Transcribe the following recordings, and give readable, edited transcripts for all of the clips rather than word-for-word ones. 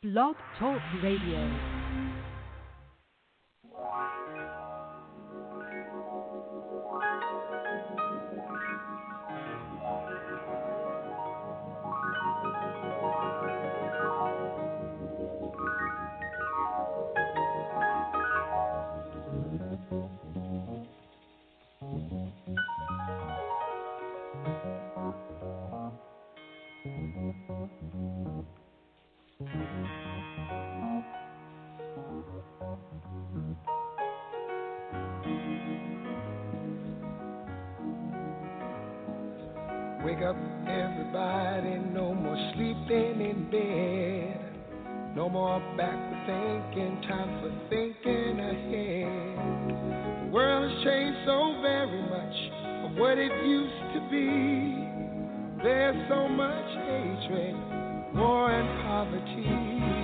Blog Talk Radio. Wake up, everybody, no more sleeping in bed. No more backward thinking, time for thinking ahead. The world has changed so very much from what it used to be. There's so much hatred, war and poverty.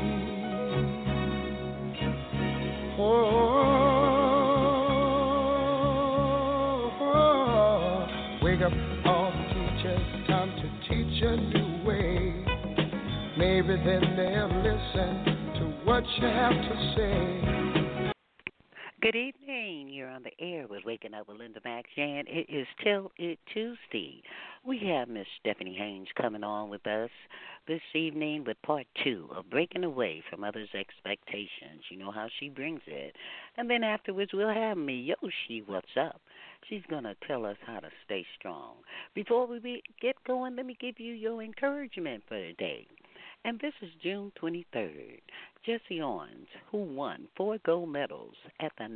Wake up, all the teachers, time to teach a new way. Maybe then they'll listen to what you have to say. Good evening. You're on the air with Waking Up with Linda McShan. It is Till It Tuesday. We have Miss Stephanie Haynes coming on with us this evening with part 2 of Breaking Away from Others' Expectations. You know how she brings it. And then afterwards we'll have Miyoshi, what's up? She's going to tell us how to stay strong. Before we get going, let me give you your encouragement for today. And this is June 23rd. Jesse Owens, who won 4 gold medals at the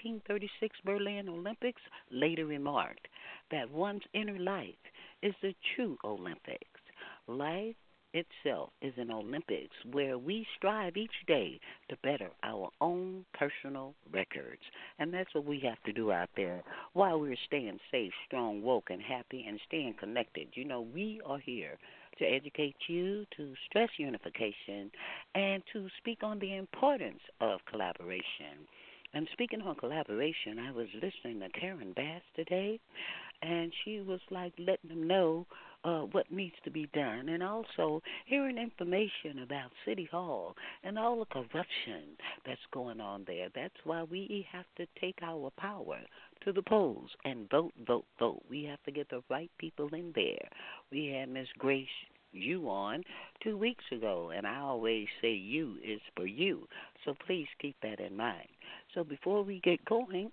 1936 Berlin Olympics, later remarked that one's inner life is the true Olympics. Life itself is an Olympics where we strive each day to better our own personal records. And that's what we have to do out there while we're staying safe, strong, woke, and happy, and staying connected. You know, we are here to educate you, to stress unification, and to speak on the importance of collaboration. And speaking on collaboration, I was listening to Karen Bass today, and she was like letting them know what needs to be done, and also hearing information about City Hall and all the corruption that's going on there. That's why we have to take our power to the polls and vote, vote, vote. We have to get the right people in there. We had Miss Grace you on 2 weeks ago, and I always say you is for you, so please keep that in mind. So before we get going,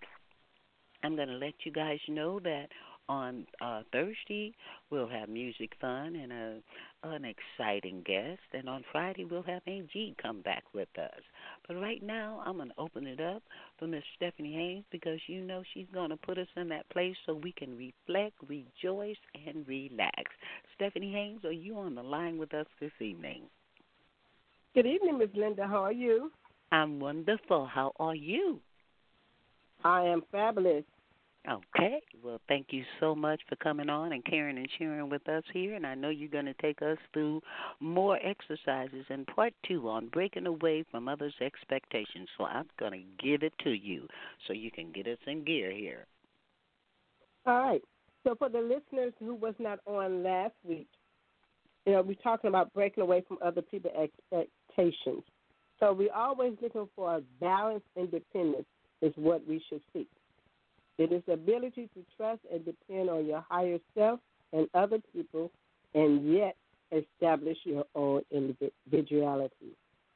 I'm going to let you guys know that on Thursday, we'll have music fun and an exciting guest. And on Friday, we'll have AG come back with us. But right now, I'm going to open it up for Miss Stephanie Haynes because you know she's going to put us in that place so we can reflect, rejoice, and relax. Stephanie Haynes, are you on the line with us this evening? Good evening, Miss Linda. How are you? I'm wonderful. How are you? I am fabulous. Okay. Well, thank you so much for coming on and caring and sharing with us here. And I know you're going to take us through more exercises in part 2 on breaking away from others' expectations. So I'm going to give it to you so you can get us in gear here. All right. So for the listeners who was not on last week, you know, we're talking about breaking away from other people's expectations. So we're always looking for a balanced independence is what we should seek. It is the ability to trust and depend on your higher self and other people and yet establish your own individuality.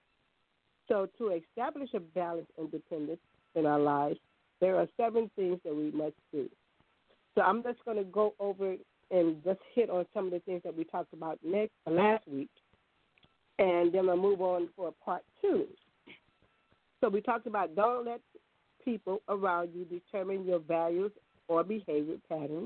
So to establish a balanced independence in our lives, there are 7 things that we must do. So I'm just going to go over and just hit on some of the things that we talked about last week, and then I'll move on for part 2. So we talked about don't let people around you determine your values or behavior patterns.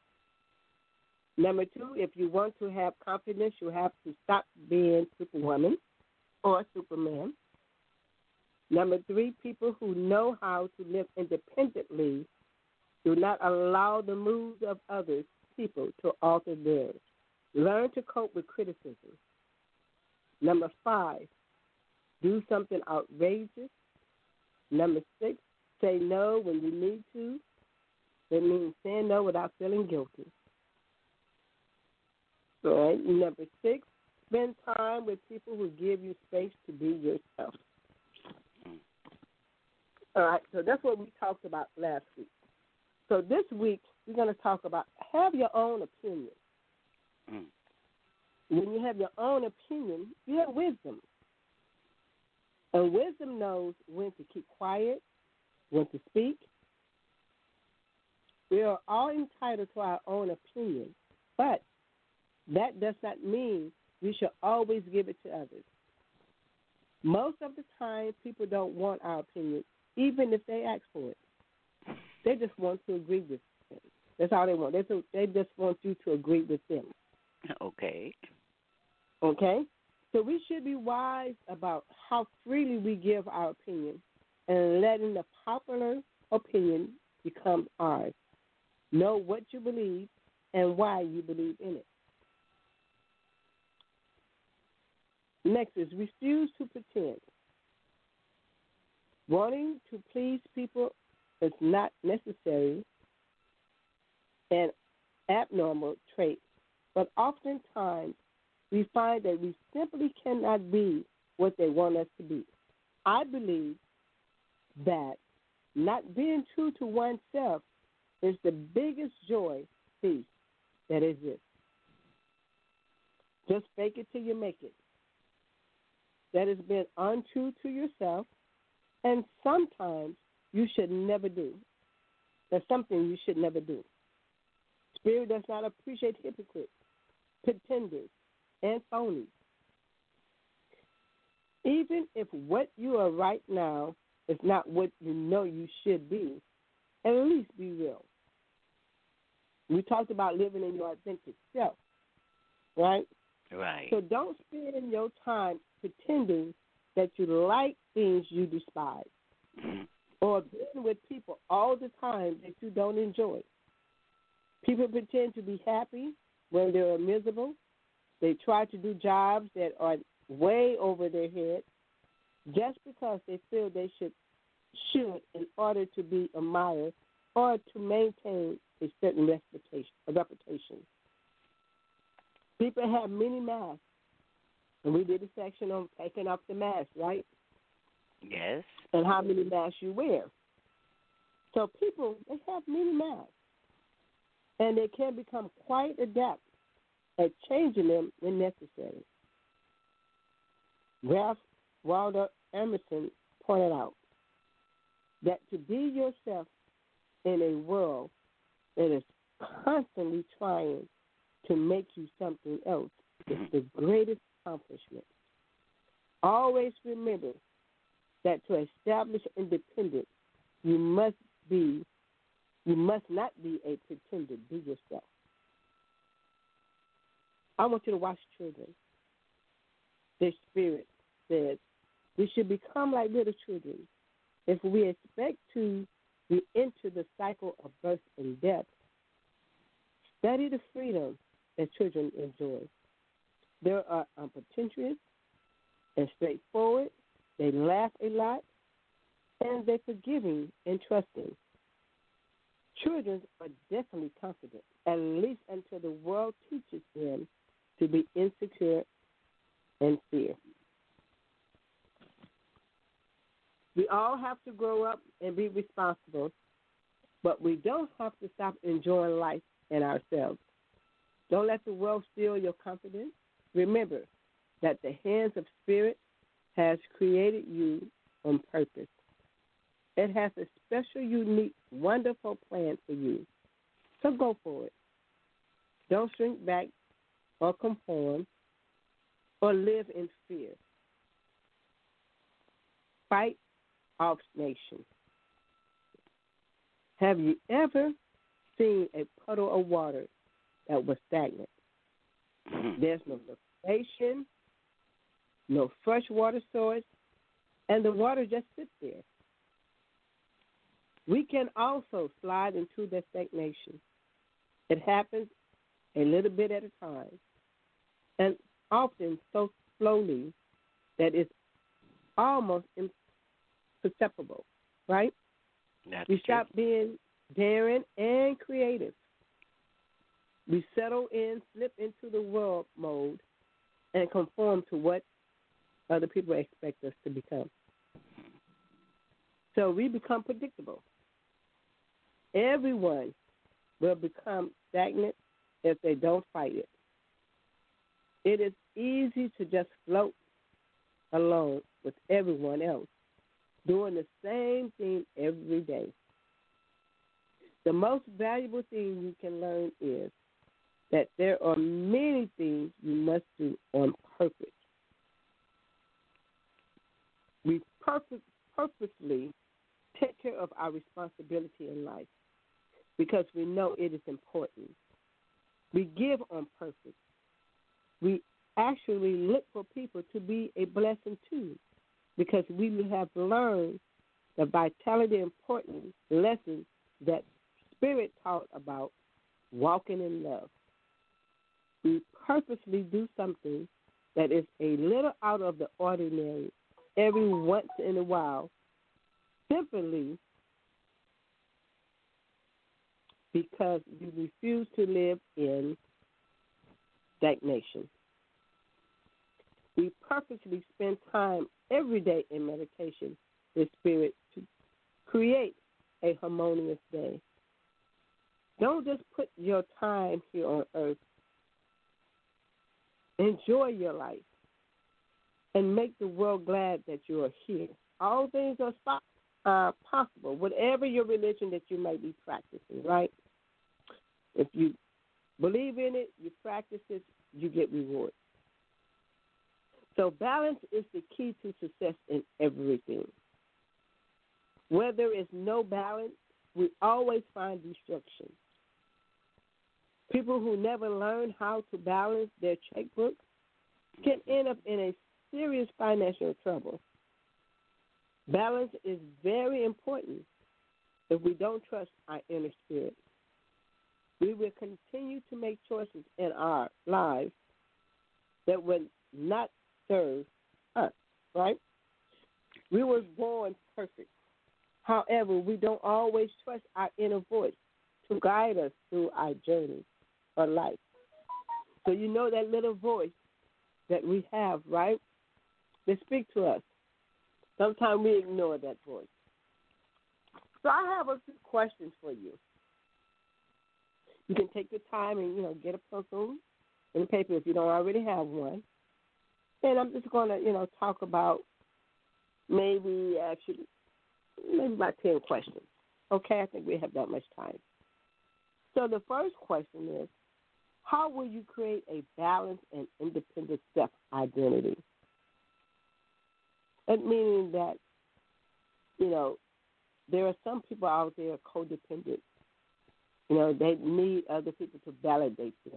Number 2, if you want to have confidence, you have to stop being Superwoman or Superman. Number 3, people who know how to live independently do not allow the moods of others people to alter theirs. Learn to cope with criticism. Number 5, do something outrageous. Number 6, say no when you need to. That means saying no without feeling guilty. All right. Number 6, Spend time with people who give you space to be yourself. All right, so that's what we talked about last week. So this week, we're going to talk about have your own opinion. When you have your own opinion, you have wisdom. And wisdom knows when to keep quiet, when to speak. We are all entitled to our own opinion, but that does not mean we should always give it to others. Most of the time, people don't want our opinion, even if they ask for it. They just want to agree with them. That's all they want. They just want you to agree with them. Okay. Okay? So we should be wise about how freely we give our opinion and letting the popular opinion become ours. Know what you believe and why you believe in it. Next is refuse to pretend. Wanting to please people is not necessary an abnormal trait, but oftentimes we find that we simply cannot be what they want us to be. I believe that not being true to oneself is the biggest joy thief that exists. Just fake it till you make it. That has been untrue to yourself, and sometimes you should never do. That's something you should never do. Spirit does not appreciate hypocrites, pretenders, and phonies. Even if what you are right now is not what you know you should be, at least be real. We talked about living in your authentic self, right? Right. So don't spend your time pretending that you like things you despise or being with people all the time that you don't enjoy. People pretend to be happy when they're miserable. They try to do jobs that are way over their head just because they feel they should in order to be admired or to maintain a certain reputation. People have many masks, and we did a section on taking off the mask, right? Yes. And how many masks you wear. So people, they have many masks, and they can become quite adept at changing them when necessary. Ralph Waldo Emerson pointed out that to be yourself in a world that is constantly trying to make you something else is the greatest accomplishment. Always remember that to establish independence, you must not be a pretender. Be yourself. I want you to watch children. Their spirit says we should become like little children. If we expect to re-enter the cycle of birth and death, study the freedom that children enjoy. They are unpretentious and straightforward. They laugh a lot, and they're forgiving and trusting. Children are definitely confident, at least until the world teaches them to be insecure and fear. We all have to grow up and be responsible, but we don't have to stop enjoying life and ourselves. Don't let the world steal your confidence. Remember that the hands of Spirit has created you on purpose. It has a special, unique, wonderful plan for you. So go for it. Don't shrink back or conform or live in fear. Fight off nation. Have you ever seen a puddle of water that was stagnant? There's no filtration, no fresh water source, and the water just sits there. We can also slide into that stagnation. It happens a little bit at a time, and often so slowly that it's almost imperceptible, right? We stop being daring and creative. We settle in, slip into the world mode, and conform to what other people expect us to become. So we become predictable. Everyone will become stagnant if they don't fight it. It is easy to just float along with everyone else, doing the same thing every day. The most valuable thing you can learn is that there are many things you must do on purpose. We purposely take care of our responsibility in life because we know it is important. We give on purpose. We actually look for people to be a blessing to because we have learned the vitality important lessons that Spirit taught about walking in love. We purposely do something that is a little out of the ordinary every once in a while, simply because we refuse to live in stagnation. We purposely spend time every day in meditation with Spirit to create a harmonious day. Don't just put your time here on earth. Enjoy your life and make the world glad that you are here. All things are possible, whatever your religion that you might be practicing, right? If you believe in it, you practice it, you get rewards. So balance is the key to success in everything. Where there is no balance, we always find destruction. People who never learn how to balance their checkbook can end up in a serious financial trouble. Balance is very important if we don't trust our inner spirit. We will continue to make choices in our lives that will not serve us, right? We were born perfect. However, we don't always trust our inner voice to guide us through our journey of life. So you know that little voice that we have, right? They speak to us. Sometimes we ignore that voice. So I have a few questions for you. You can take your time and, get a pencil and paper if you don't already have one. And I'm just going to, talk about maybe about 10 questions. Okay, I think we have that much time. So the first question is, how will you create a balanced and independent self-identity? That meaning that, there are some people out there codependent. They need other people to validate them.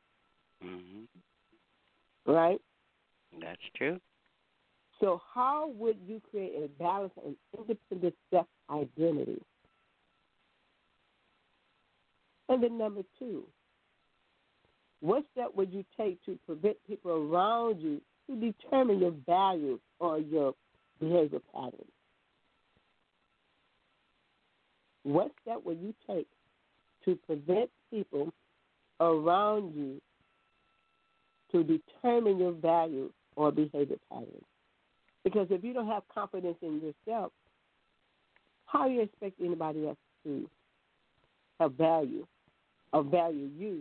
Mm-hmm. Right? That's true. So how would you create a balanced and independent self-identity? And then number 2, what step would you take to prevent people around you to determine your values or your behavior patterns? What step would you take to prevent people around you to determine your values or behavior patterns? Because if you don't have confidence in yourself, how do you expect anybody else to have value or value you?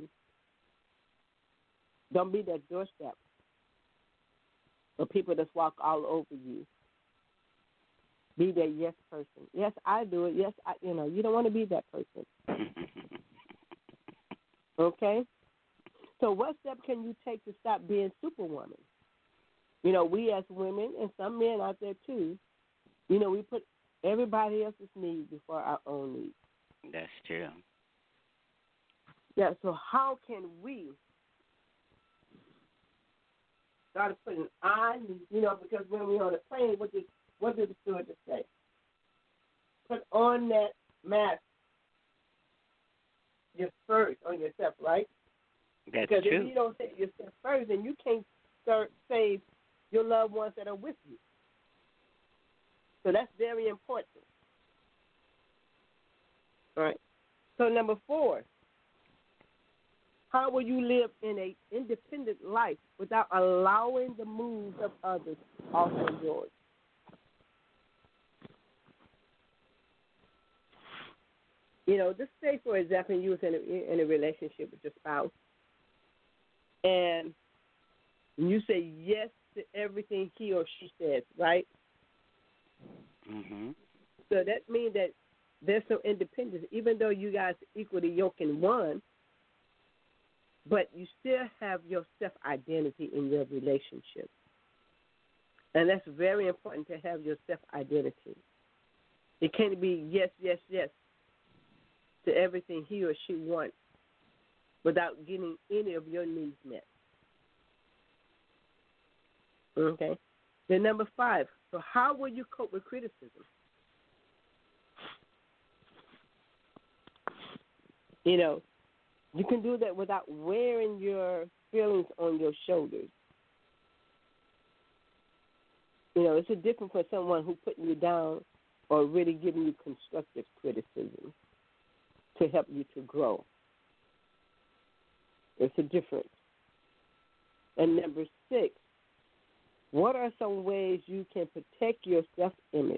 Don't be that doorstep for people that walk all over you. Be that yes person. Yes, I do it. Yes, you don't want to be that person. Okay? So what step can you take to stop being superwoman? We as women and some men out there too, we put everybody else's needs before our own needs. That's true. Yeah, so how can we start putting on, because when we're on a plane, what does the stewardess say? Put on that mask just first on yourself, right? That's because true. If you don't save yourself first, then you can't save your loved ones that are with you. So that's very important. All right. So number 4, How will you live in an independent life without allowing the moves of others also yours? You know, just say, for example, you was in a relationship with your spouse, and you say yes to everything he or she says, right? Mm-hmm. So that means that there's some independence, even though you guys equally yoke in one, but you still have your self-identity in your relationship. And that's very important to have your self-identity. It can't be yes, yes, yes to everything he or she wants without getting any of your needs met. Okay? Then number 5, so how will you cope with criticism? You know, you can do that without wearing your feelings on your shoulders. You know, it's a difference for someone who's putting you down or really giving you constructive criticism to help you to grow. It's a difference. And number 6, what are some ways you can protect your self-image?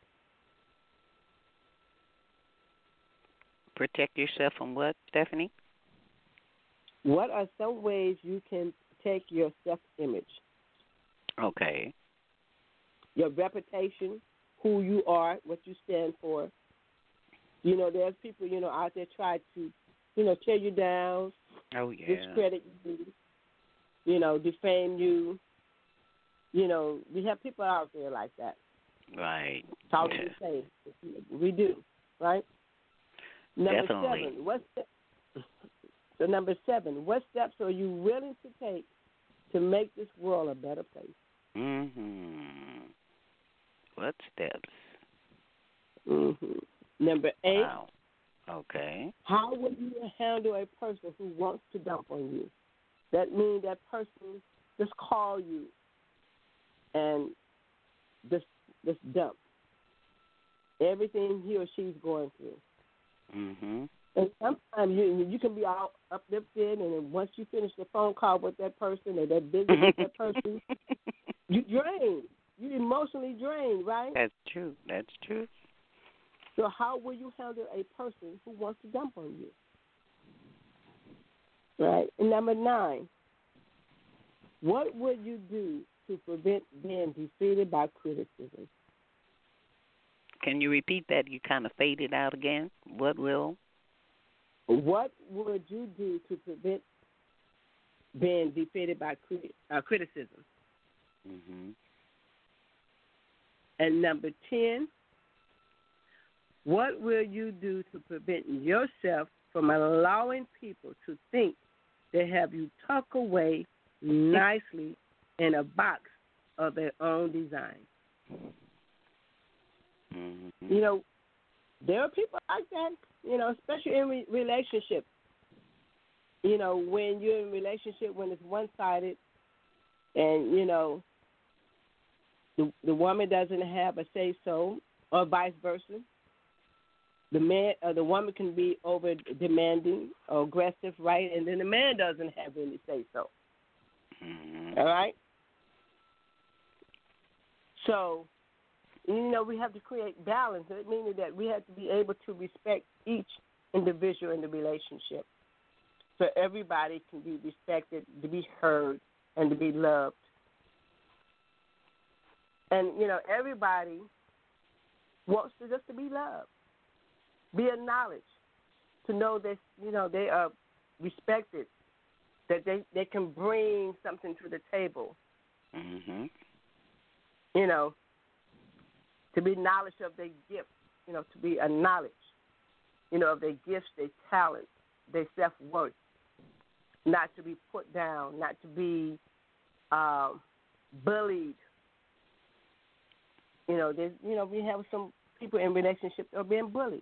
Protect yourself from what, Stephanie? What are some ways you can protect your self-image? Okay. Your reputation, who you are, what you stand for. You know, there's people, you know, out there try to, you know, tear you down, Oh, yeah. discredit you, you know, defame you. You know, we have people out there like that. Right. Talk to say. We do, right? Number Definitely. 7, what steps are you willing to take to make this world a better place? Mm-hmm. What steps? Mm-hmm. Number 8, Wow. Okay. how will you handle a person who wants to dump on you? That means that person just call you and just dump everything he or she's going through. Mm-hmm. And sometimes you can be all uplifted, and then once you finish the phone call with that person or that visit with that person, you drain. You emotionally drained, right? That's true. That's true. So how will you handle a person who wants to dump on you? Right. And number 9, what would you do to prevent being defeated by criticism? Can you repeat that? You kind of faded out again. What would you do to prevent being defeated by criticism? Mm-hmm. And number 10, what will you do to prevent yourself from allowing people to think they have you tucked away nicely in a box of their own design? Mm-hmm. You know, there are people like that, you know, especially in relationships. You know, when you're in a relationship, when it's one-sided and, you know, the woman doesn't have a say-so or vice versa. The man or the woman can be over demanding or aggressive, right? And then the man doesn't have any say-so. Mm-hmm. All right? So, you know, we have to create balance, meaning that we have to be able to respect each individual in the relationship so everybody can be respected, to be heard, and to be loved. And, you know, everybody wants to just to be loved, be acknowledged, to know that, you know, they are respected, that they can bring something to the table. Mm-hmm. You know, to be acknowledged of their gifts, you know, to be acknowledged, you know, of their gifts, their talents, their self-worth, not to be put down, not to be bullied. You know, we have some people in relationships that are being bullied.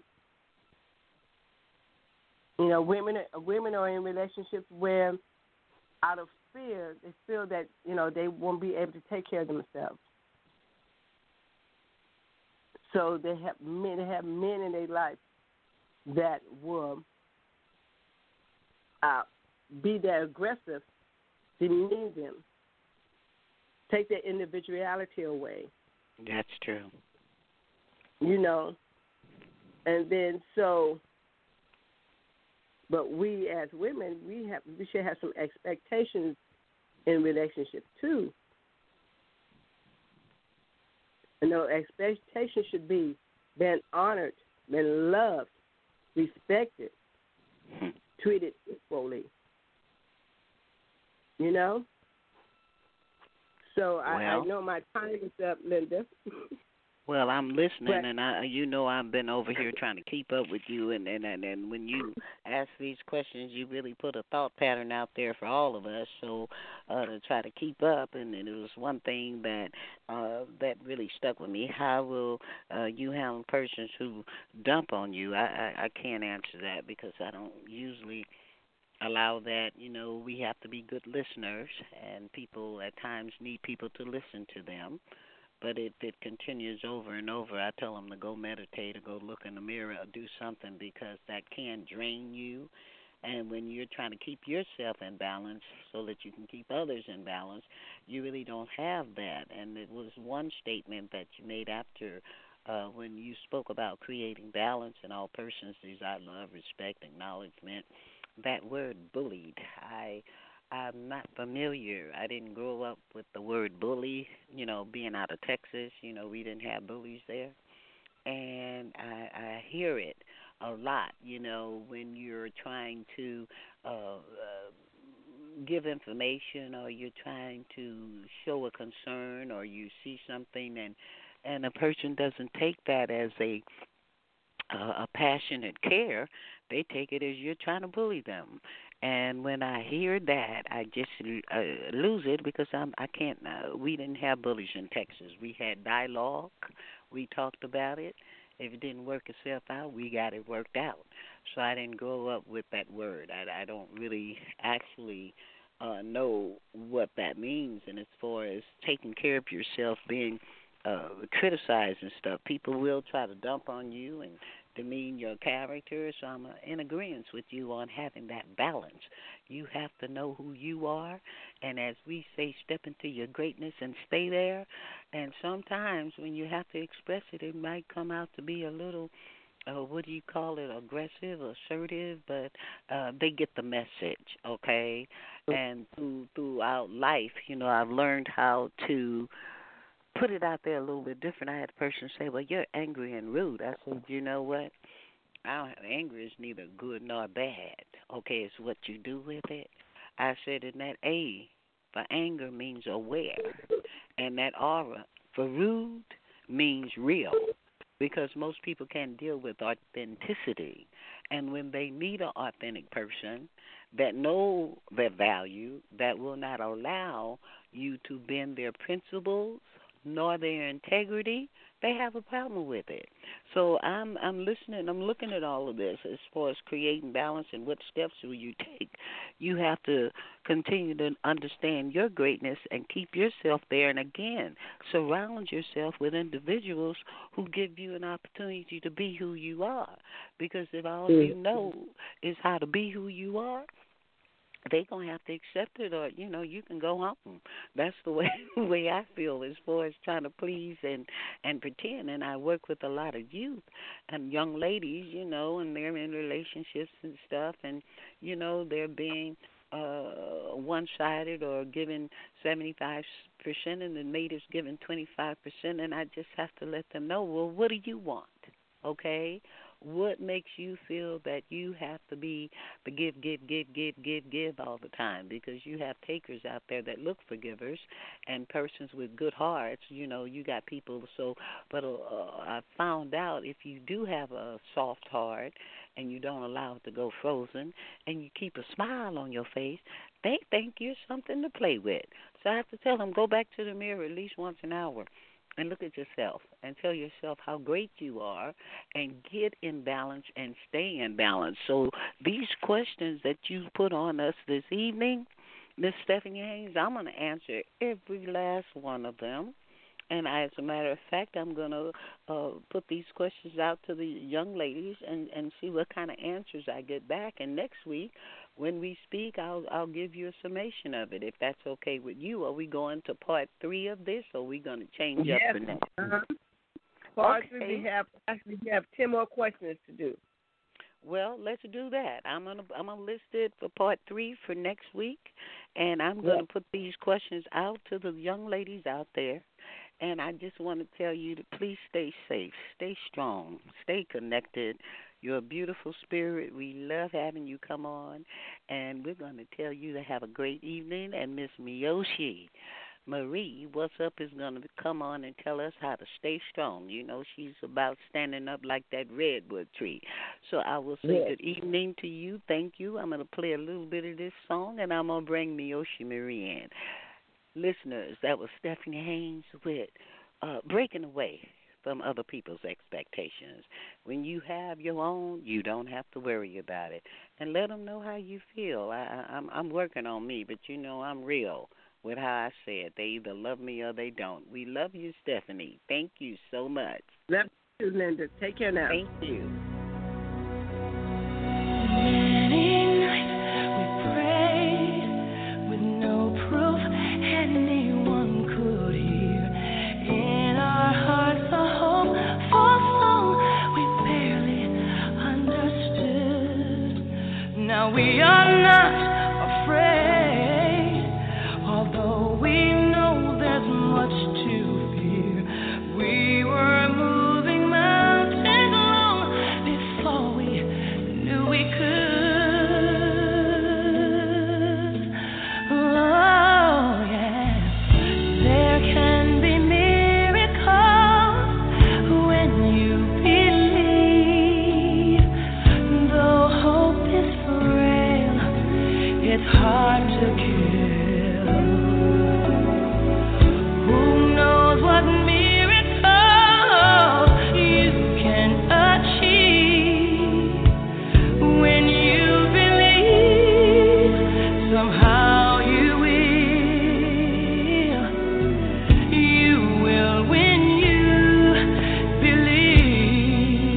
You know, women are in relationships where, out of fear, they feel that, you know, they won't be able to take care of themselves. So they have men in their life that will be that aggressive, demean them, take their individuality away. That's true. You know, and then so, but we as women, we should have some expectations in relationships too. And those expectations should be being honored, being loved, respected, treated equally. You know? So I know my time is up, Linda. Well, I'm listening, and I've been over here trying to keep up with you, and when you ask these questions, you really put a thought pattern out there for all of us, so to try to keep up, and it was one thing that really stuck with me. How will you handle persons who dump on you? I can't answer that because I don't usually allow that. You know, we have to be good listeners, and people at times need people to listen to them. But it continues over and over. I tell them to go meditate or go look in the mirror or do something because that can drain you. And when you're trying to keep yourself in balance so that you can keep others in balance, you really don't have that. And it was one statement that you made after when you spoke about creating balance in all persons desire love, respect, acknowledgement. That word bullied, I'm not familiar. I didn't grow up with the word bully, you know, being out of Texas. You know, we didn't have bullies there. And I hear it a lot, you know, when you're trying to give information or you're trying to show a concern or you see something and a person doesn't take that as a passionate care. They take it as you're trying to bully them. And when I hear that, I just lose it because I can't. We didn't have bullies in Texas. We had dialogue. We talked about it. If it didn't work itself out, we got it worked out. So I didn't grow up with that word. I don't really actually know what that means. And as far as taking care of yourself, being criticized and stuff, people will try to dump on you and demean your character, so I'm in agreement with you on having that balance. You have to know who you are, and as we say, step into your greatness and stay there. And sometimes when you have to express it, it might come out to be a little, what do you call it, aggressive, assertive, but they get the message, okay? And throughout life, you know, I've learned how to put it out there a little bit different. I had a person say, well, you're angry and rude. I said, you know what? Anger is neither good nor bad. Okay, it's what you do with it. I said, and that A for anger means aware, and that R for rude means real, because most people can't deal with authenticity. And when they meet an authentic person that know their value, that will not allow you to bend their principles, nor their integrity, they have a problem with it. So I'm listening, I'm looking at all of this as far as creating balance and what steps will you take. You have to continue to understand your greatness and keep yourself there. And again, surround yourself with individuals who give you an opportunity to be who you are. Because if all you know is how to be who you are, they're going to have to accept it, or, you know, you can go home. That's the way I feel as far as trying to please and pretend. And I work with a lot of youth and young ladies, you know, and they're in relationships and stuff, and, you know, they're being one-sided or given 75% and the mate's given 25%, and I just have to let them know, well, what do you want, okay? What makes you feel that you have to be the give all the time? Because you have takers out there that look for givers and persons with good hearts. You know, you got people. So, but I found out if you do have a soft heart and you don't allow it to go frozen and you keep a smile on your face, they think you're something to play with. So I have to tell them, go back to the mirror at least once an hour and look at yourself and tell yourself how great you are and get in balance and stay in balance. So these questions that you put on us this evening, Miss Stephanie Haynes, I'm going to answer every last one of them. And as a matter of fact, I'm going to put these questions out to the young ladies and see what kind of answers I get back. And next week, when we speak, I'll give you a summation of it, if that's okay with you. Are we going to part 3 of this, or are we going to change up Yes. the next? Part Okay. three, we have 10 more questions to do. Well, let's do that. I'm gonna list it for part 3 for next week, and I'm gonna put these questions out to the young ladies out there. And I just want to tell you to please stay safe, stay strong, stay connected. You're a beautiful spirit. We love having you come on, and we're going to tell you to have a great evening. And Miss Miyoshi Marie, what's up, is going to come on and tell us how to stay strong. You know, she's about standing up like that redwood tree. So I will say good evening to you. Thank you. I'm going to play a little bit of this song, and I'm going to bring Miyoshi Marie in. Listeners, that was Stephanie Haynes with Breaking Away from Other People's Expectations. When you have your own, you don't have to worry about it. And let them know how you feel. I'm working on me, but you know I'm real with how I say it. They either love me or they don't. We love you, Stephanie. Thank you so much. Love you, Linda. Take care now. Thank you. Many nights we prayed with no proof anyone could hear. In our hearts a hopeful song we barely understood. Now we are not afraid, although we know there's much to fear. We were moving mountains long before we knew we could. Oh, yeah. There can be miracles when you believe. Though hope is frail, it's hard to kill. Who knows what miracle you can achieve when you believe? Somehow you will. You will when you believe.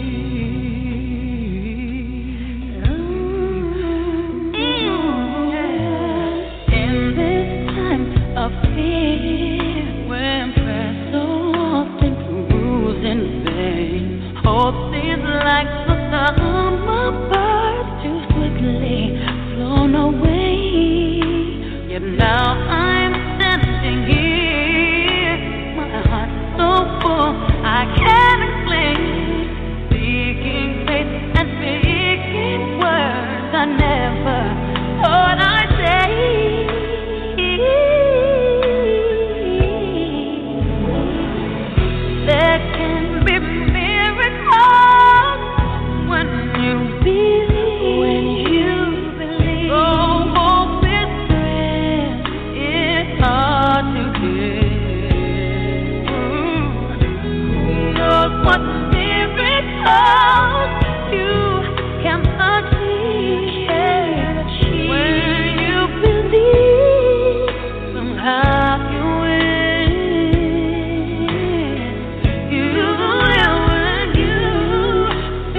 In this time of fear, when prayer so often proves in vain, hope seems like the summer bird too swiftly flown away. Yet now I'm standing here, my heart's so full I can't explain, speaking faith and speaking words I never thought I'd say. There can be miracles when you believe. When you believe. Oh, hope is rare. It's hard to get. Who knows what miracles you can achieve when you believe. Somehow you will. You will when you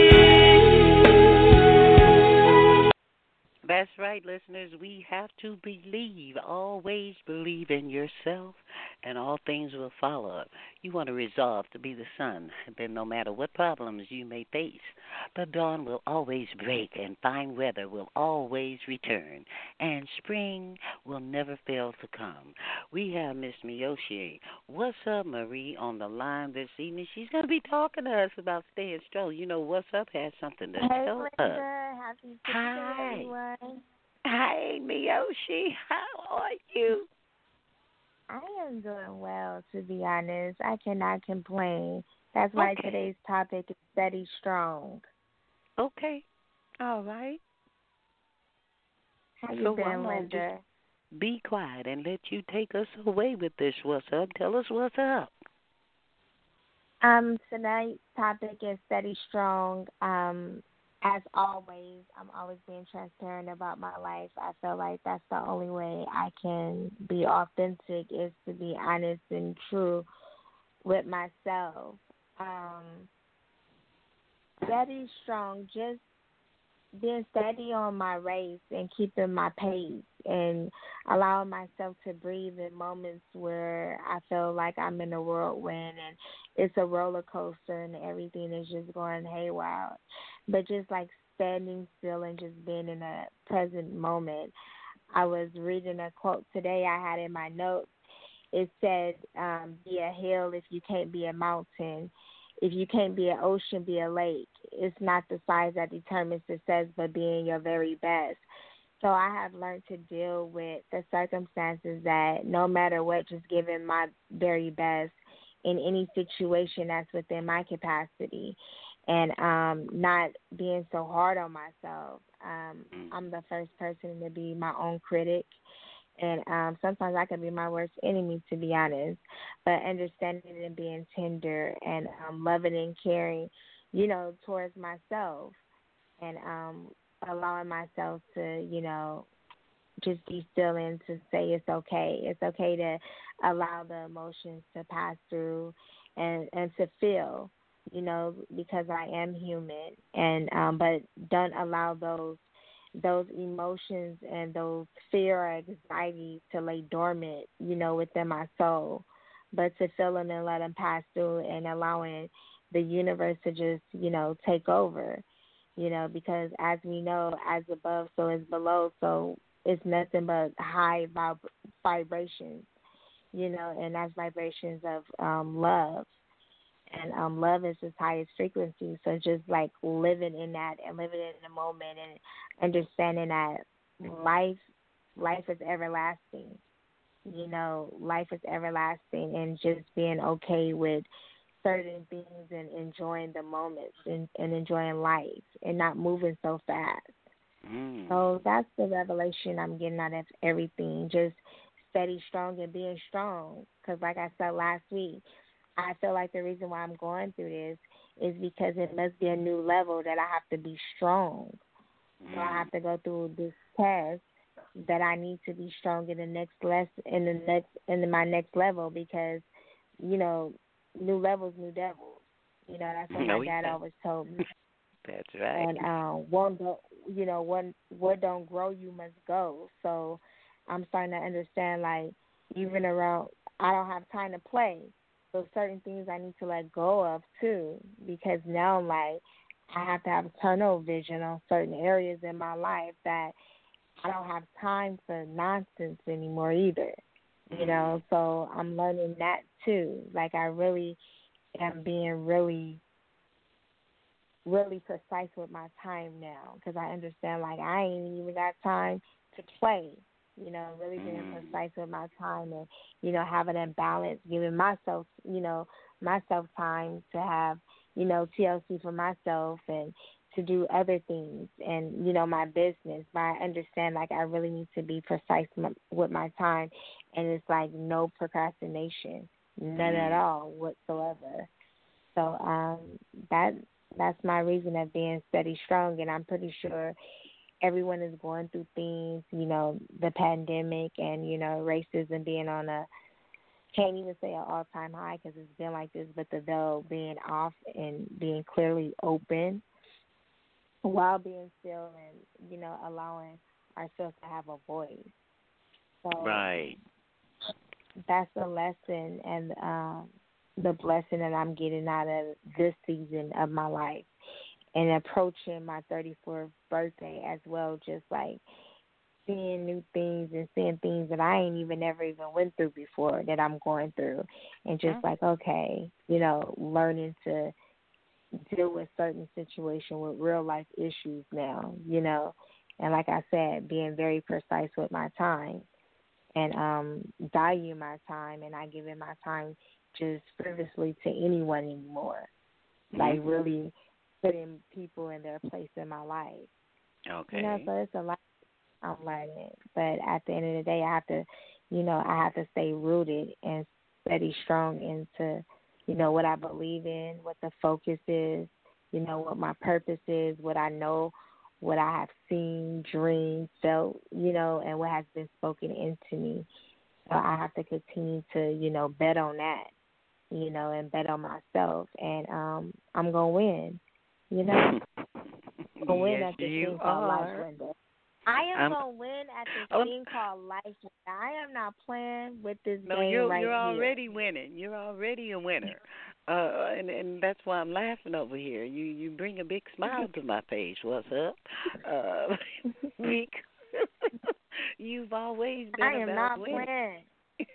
believe. That's right, listeners. We have to believe. Always believe in yourself, and all things will follow. You want to resolve to be the sun, then no matter what problems you may face, the dawn will always break, and fine weather will always return, and spring will never fail to come. We have Miss Miyoshi. What's up, Marie, on the line this evening? She's going to be talking to us about staying strong. You know, What's Up has something to Hey, tell us. Linda. Happy Tuesday, Hi. everyone. Hi, Miyoshi. How are you? I am doing well, to be honest. I cannot complain. That's why Okay. today's topic is steady strong. Okay. All right. How you So why been, don't Linda? just be quiet and let you take us away with this What's Up. Tell us what's up. Tonight's topic is steady strong. As always, I'm always being transparent about my life. I feel like that's the only way I can be authentic is to be honest and true with myself. Steady, strong, just being steady on my race and keeping my pace and allowing myself to breathe in moments where I feel like I'm in a whirlwind and it's a roller coaster and everything is just going haywire. But just like standing still and just being in a present moment. I was reading a quote today I had in my notes. It said, be a hill if you can't be a mountain. If you can't be an ocean, be a lake. It's not the size that determines success, but being your very best. So I have learned to deal with the circumstances that no matter what, just giving my very best in any situation that's within my capacity and not being so hard on myself. I'm the first person to be my own critic. And sometimes I can be my worst enemy, to be honest. But understanding and being tender and loving and caring, towards myself. And allowing myself to, just be still and to say it's okay. It's okay to allow the emotions to pass through and to feel, because I am human. And but don't allow those emotions and those fear or anxiety to lay dormant, within my soul, but to feel them and let them pass through and allowing the universe to just, take over, because as we know, as above, so is below. So it's nothing but high vibrations, and that's vibrations of love. And love is its highest frequency. So just like living in that and living in the moment and understanding that life is everlasting. Life is everlasting, and just being okay with certain things and enjoying the moments and enjoying life and not moving so fast. So that's the revelation I'm getting out of everything. Just steady, strong, and being strong. Because like I said last week, I feel like the reason why I'm going through this is because it must be a new level that I have to be strong. So I have to go through this test that I need to be strong in the next in my next level, because, new levels, new devils. That's what my dad always told me. That's right. And what don't grow, you must go. So I'm starting to understand, like, even around, I don't have time to play. So certain things I need to let go of too, because now like I have to have tunnel vision on certain areas in my life that I don't have time for nonsense anymore either. So I'm learning that too. Like I really am being really, really precise with my time now, because I understand like I ain't even got time to play. Really being precise with my time and, having a balance, giving myself, myself time to have, TLC for myself and to do other things and, my business. But I understand, like, I really need to be precise with my time, and it's like no procrastination, none at all whatsoever. So that's my reason of being steady, strong, and I'm pretty sure everyone is going through things, the pandemic and, racism being on can't even say an all-time high because it's been like this, but the veil being off and being clearly open while being still and, allowing ourselves to have a voice. So right. That's the lesson and the blessing that I'm getting out of this season of my life. And approaching my 34th birthday as well, just like seeing new things and seeing things that I ain't never even went through before that I'm going through. And just like, okay, learning to deal with certain situations with real life issues now, And like I said, being very precise with my time and value my time and not giving my time just frivolously to anyone anymore. Like really putting people in their place in my life. Okay. So it's a lot I'm learning. But at the end of the day, I have to, I have to stay rooted and steady, strong into, what I believe in, what the focus is, what my purpose is, what I know, what I have seen, dreamed, felt, and what has been spoken into me. So I have to continue to, bet on that and bet on myself, and I'm gonna win. You know, I'm gonna win Yes, at this you thing called life, are. Linda. I am I'm, gonna win at this oh, thing called life. I am not playing with this no, game right you're here. already winning. You're already a winner. And that's why I'm laughing over here. You bring a big smile to my face. What's up? Uh, Meek, you've always I been am about not winning, playing.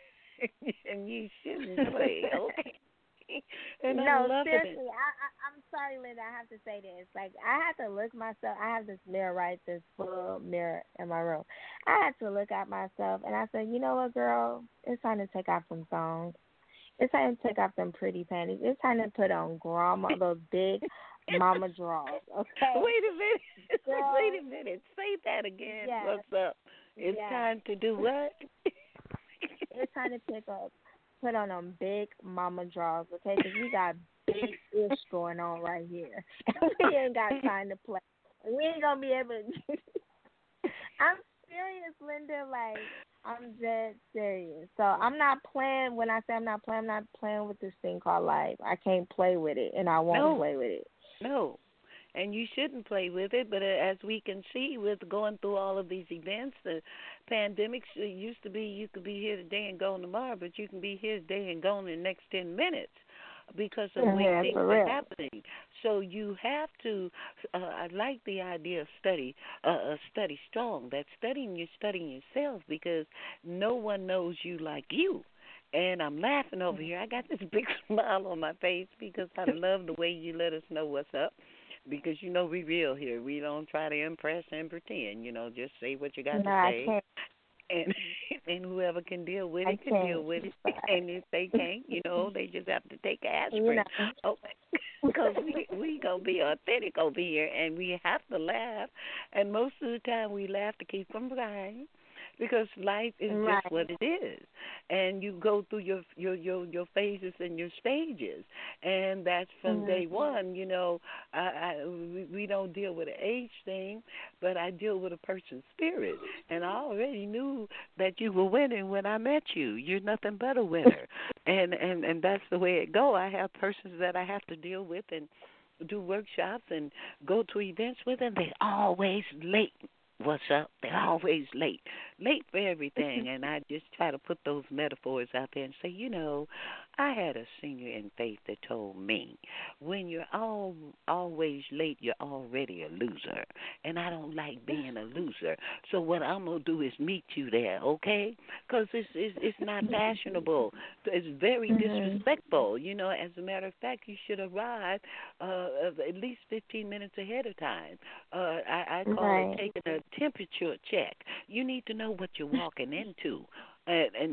and you shouldn't play, okay? And I'm No, loving it. seriously, I'm sorry, Linda. I have to say this. Like, I have to look myself. I have this mirror, right? This full mirror in my room. I had to look at myself, and I said, you know what, girl? It's time to take off some thongs. It's time to take off them pretty panties. It's time to put on grandma, those big mama drawers. Okay, Wait a minute. girl. Wait a minute. Say that again. Yes, What's up? It's yes. time to do what? It's time to put on them big mama drawers, okay? Because we got big ish going on right here. We ain't got time to play. We ain't gonna be able to. I'm serious, Linda. Like, I'm dead serious. So I'm not playing. When I say I'm not playing with this thing called life. I can't play with it, and I won't No. play with it. No. And you shouldn't play with it, but as we can see with going through all of these events, the pandemics, it used to be you could be here today and gone tomorrow, but you can be here today and gone in the next 10 minutes because of when Yeah, things for are real. happening. So you have to, I like the idea of study strong. That you're studying yourself because no one knows you like you. And I'm laughing over here. I got this big smile on my face because I love the way you let us know what's up. Because we real here. We don't try to impress and pretend. Just say what you got No, to I say, can't. and and whoever can deal with I it can deal can't. with it. And if they can't, they just have to take You aspirin. know. Okay, because we gonna be authentic over here, and we have to laugh. And most of the time, we laugh to keep from crying. Because life is Right. just what it is, and you go through your phases and your stages, and that's from day one. We don't deal with an age thing, but I deal with a person's spirit, and I already knew that you were winning when I met you. You're nothing but a winner, and that's the way it go. I have persons that I have to deal with and do workshops and go to events with, and they always late. What's up? They're always late for everything. And I just try to put those metaphors out there and say, I had a senior in faith that told me, when you're always late, you're already a loser. And I don't like being a loser. So what I'm going to do is meet you there, okay? Because it's not fashionable. It's very disrespectful. As a matter of fact, you should arrive at least 15 minutes ahead of time. I call it taking a temperature check. You need to know what you're walking into, and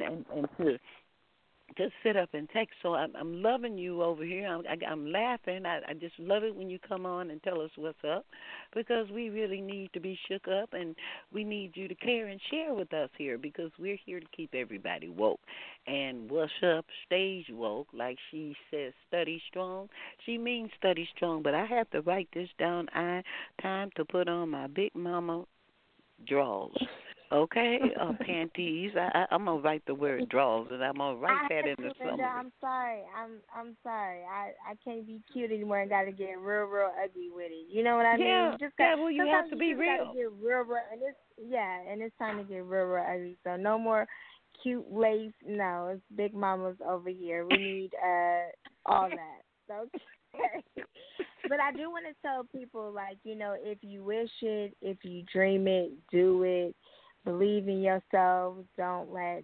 to sit up and text. So I'm loving you over here. I'm laughing. I just love it when you come on and tell us what's up, because we really need to be shook up, and we need you to care and share with us here, because we're here to keep everybody woke. And what's up, stays woke, like she says, study strong. She means study strong, but I have to write this down. Time to put on my big mama drawers. Okay, panties. I'm gonna write the word drawers, and I'm gonna write that in the Linda, summary. I'm sorry. I'm sorry. I can't be cute anymore and got to get real ugly with it. You know what I mean? You just got, well, you have to be real. Gotta get real, and it's time to get real ugly. So no more cute lace. No, it's big mamas over here. We need all that. So. But I do want to tell people, like, if you wish it, if you dream it, do it. Believe in yourself. Don't let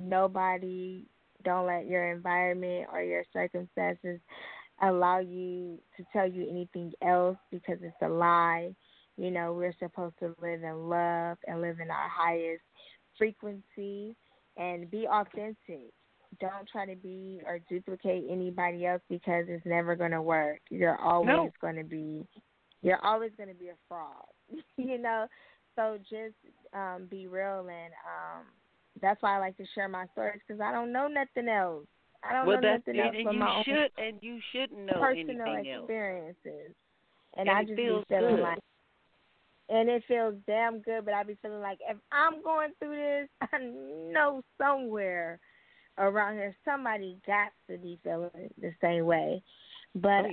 your environment or your circumstances allow you to tell you anything else, because it's a lie. We're supposed to live in love and live in our highest frequency and be authentic. Don't try to be or duplicate anybody else, because it's never going to work. You're always going to be a fraud. So just be real, and that's why I like to share my stories, because I don't know nothing else. I don't know nothing else but my own you shouldn't know personal anything else. experiences. And I just be feeling good. like, and it feels damn good, but I be feeling like if I'm going through this, I know somewhere around here, somebody got to be feeling the same way. But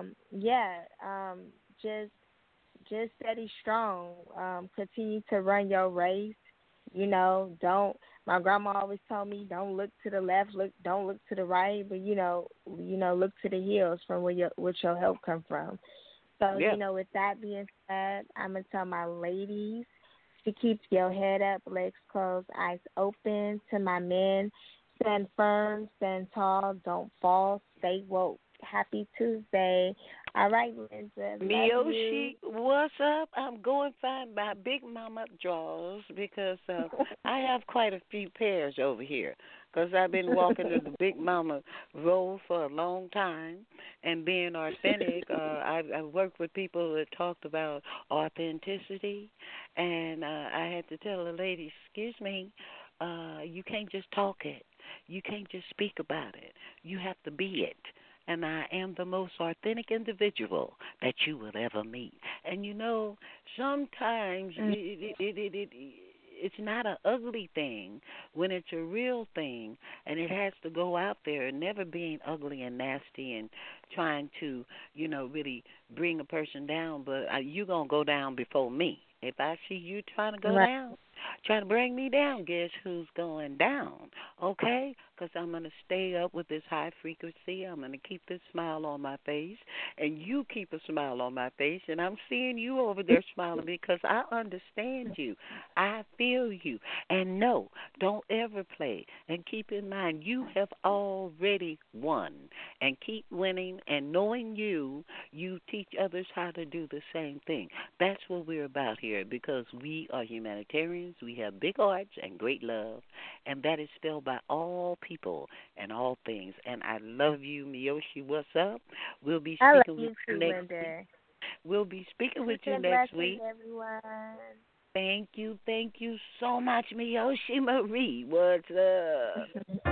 just steady strong. Continue to run your race. Don't. My grandma always told me, don't look to the left, don't look to the right, but look to the hills from where your help come from. So with that being said, I'm gonna tell my ladies to keep your head up, legs closed, eyes open. To my men, stand firm, stand tall, don't fall, stay woke. Happy Tuesday. All right, Linda. Miyoshi, what's up? I'm going to find my Big Mama drawers because I have quite a few pairs over here because I've been walking the Big Mama road for a long time and being authentic. I've worked with people that talked about authenticity, and I had to tell the lady, excuse me, you can't just talk it. You can't just speak about it. You have to be it. And I am the most authentic individual that you will ever meet. And sometimes it's not an ugly thing when it's a real thing, and it has to go out there and never being ugly and nasty and trying to, really bring a person down. But you're going to go down before me. If I see you trying to go down, trying to bring me down, guess who's going down, okay? Because I'm going to stay up with this high frequency. I'm going to keep this smile on my face, and you keep a smile on my face, and I'm seeing you over there smiling because I understand you. I feel you. And no, don't ever play. And keep in mind, you have already won. And keep winning, and knowing you teach others how to do the same thing. That's what we're about here because we are humanitarians. We have big hearts and great love, and that is felt by all people and all things. And I love you, Miyoshi. What's up? We'll be speaking with you next week. We'll be speaking with you next week. Everyone. Thank you so much, Miyoshi Marie. What's up?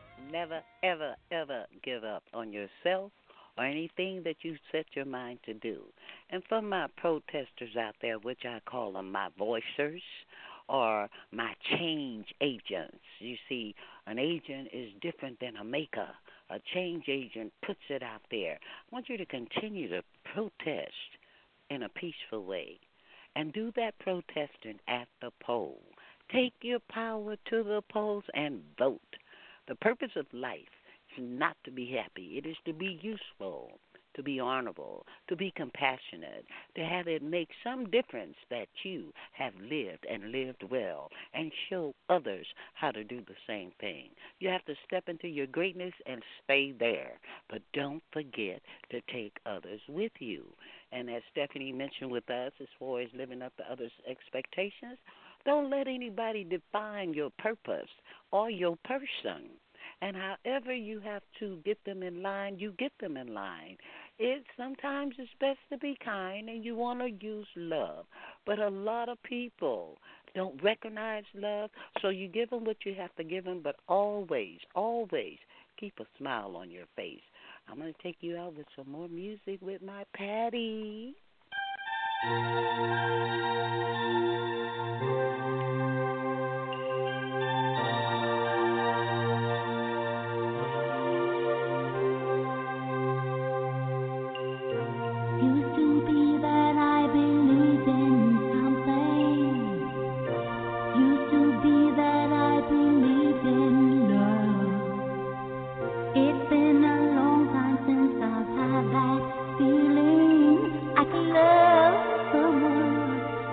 up. Never, ever, ever give up on yourself or anything that you set your mind to do. And for my protesters out there, which I call them my voicers or my change agents, you see, an agent is different than a maker. A change agent puts it out there. I want you to continue to protest in a peaceful way and do that protesting at the poll. Take your power to the polls and vote. The purpose of life is not to be happy. It is to be useful, to be honorable, to be compassionate, to have it make some difference that you have lived and lived well and show others how to do the same thing. You have to step into your greatness and stay there, but don't forget to take others with you. And as Stephanie mentioned with us, as far as living up to others' expectations, don't let anybody define your purpose or your person. And however you have to get them in line, you get them in line. Sometimes it's best to be kind and you want to use love. But a lot of people don't recognize love, so you give them what you have to give them, but always, always keep a smile on your face. I'm going to take you out with some more music with my Patty. Used to be that I believed in something. Used to be that I believed in love. It's been a long time since I've had that feeling. I could love someone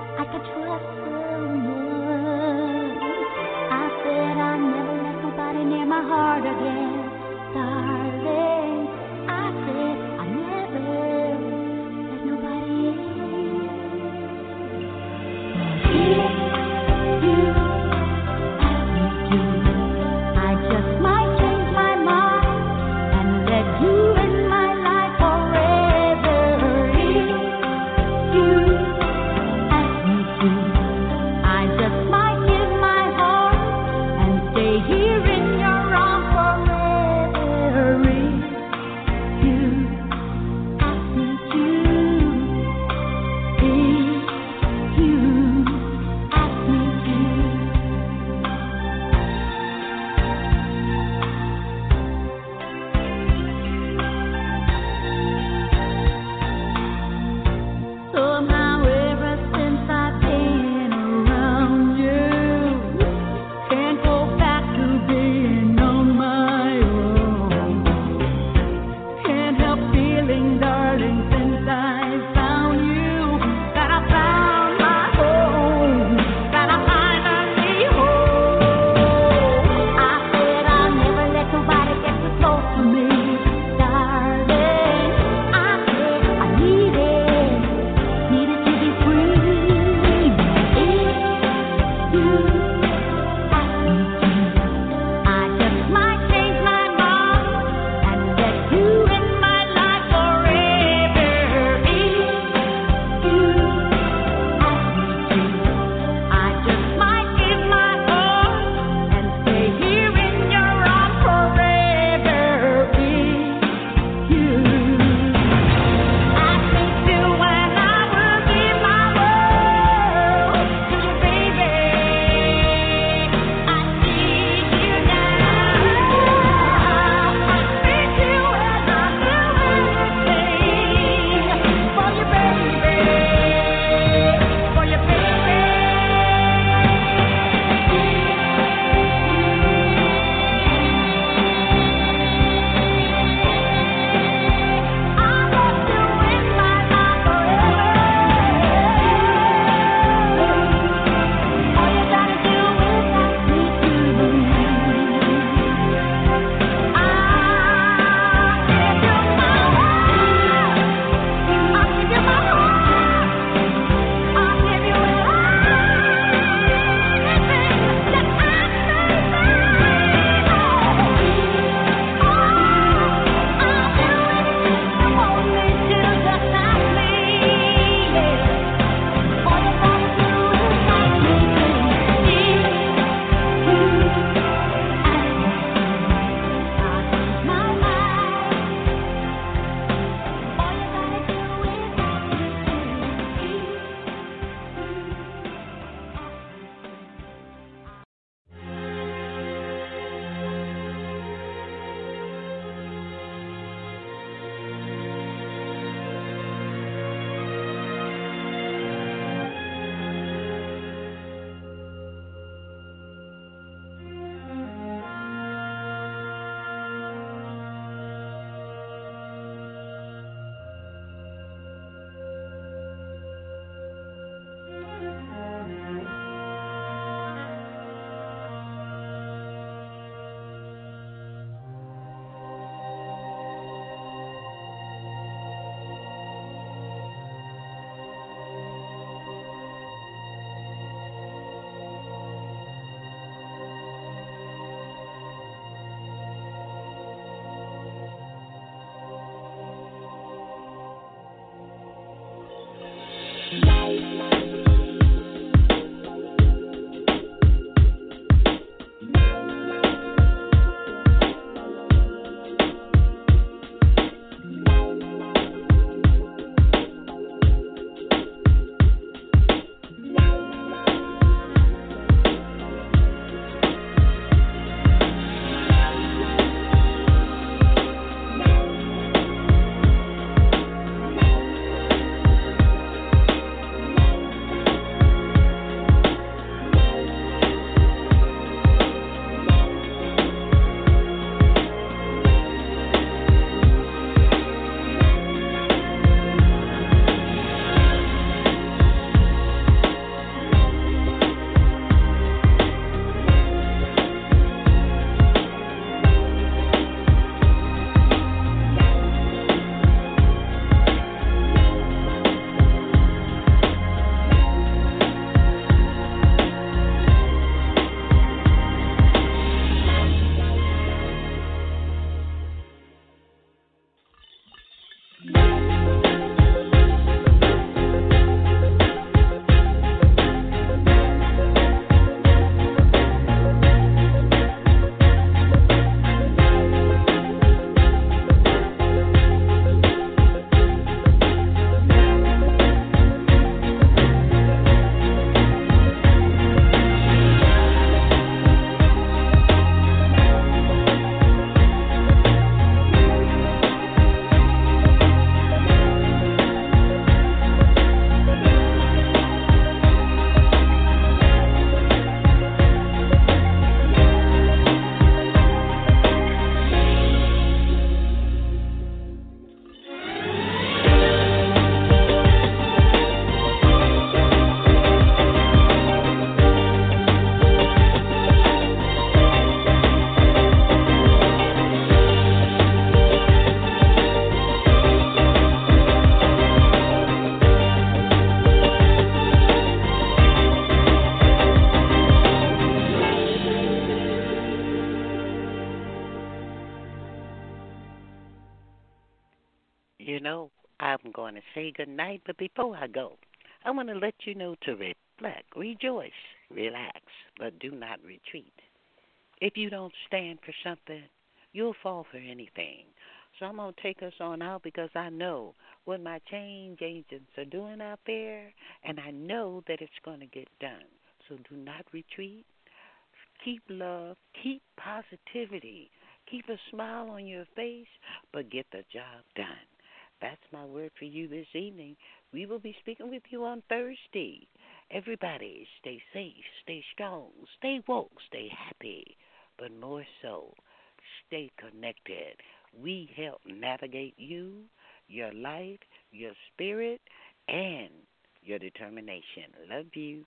to say good night, but before I go, I want to let you know to reflect, rejoice, relax, but do not retreat. If you don't stand for something, you'll fall for anything. So I'm going to take us on out because I know what my change agents are doing out there, and I know that it's going to get done. So do not retreat. Keep love. Keep positivity. Keep a smile on your face, but get the job done. That's my word for you this evening. We will be speaking with you on Thursday. Everybody, stay safe, stay strong, stay woke, stay happy, but more so, stay connected. We help navigate you, your life, your spirit, and your determination. Love you.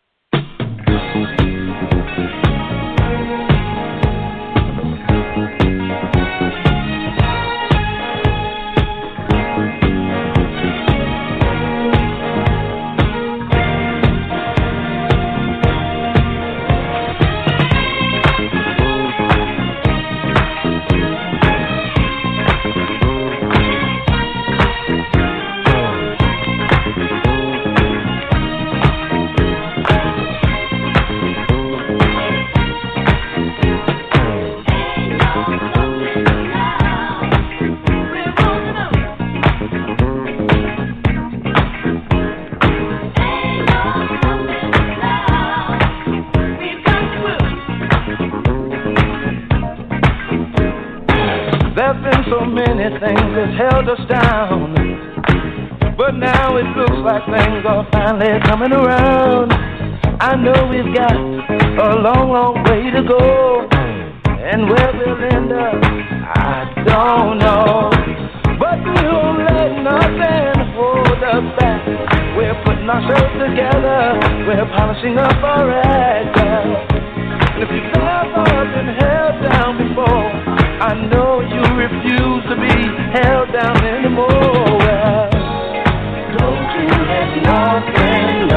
There's been so many things that held us down, but now it looks like things are finally coming around. I know we've got a long, long way to go, and where we'll end up, I don't know. But we won't let nothing hold us back. We're putting ourselves together, we're polishing up our act. And if you've never been held down before, I know you refuse to be held down anymore. Well, don't you let nothing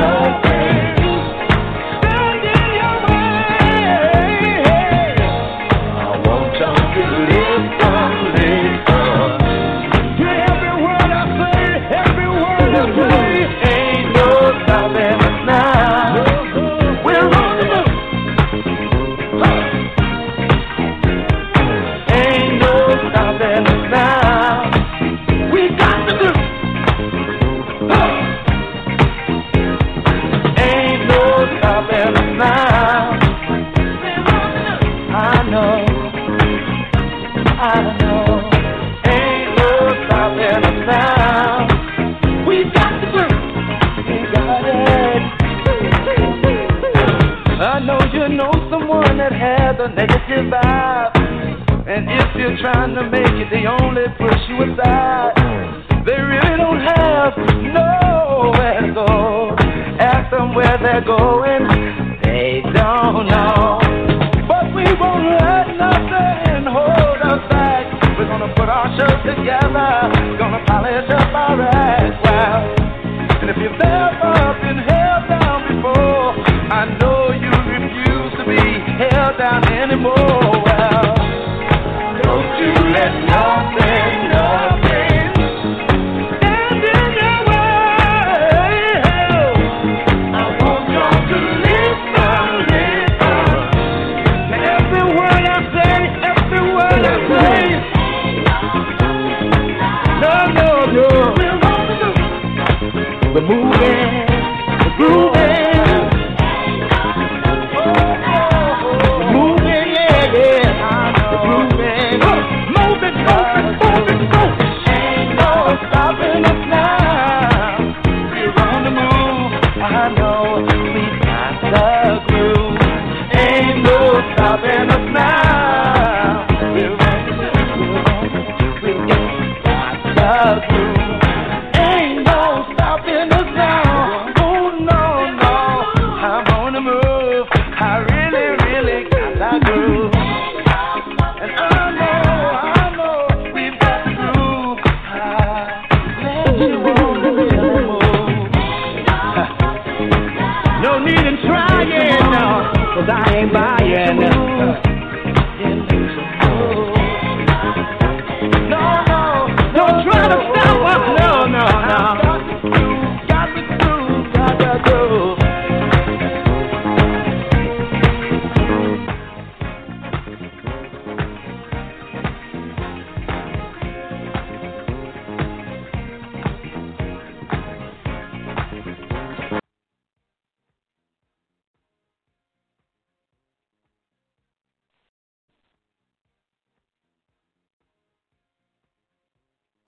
stand in your way. I want y'all to listen. To every word I say, ain't no stopping us now. We're on the move. Negative vibe, and if you're trying to make it, they only push you aside. They really don't have nowhere to go. Ask them where they're going, they don't know. But we won't let nothing hold us back. We're gonna put our shows together, gonna polish up our act. Well, and if you've never been held down before, I know you refuse to be held down anymore. Well, don't you let nothing stand in your way. I want y'all to listen. Every word I say, no. We're moving, we're grooving. I know we got the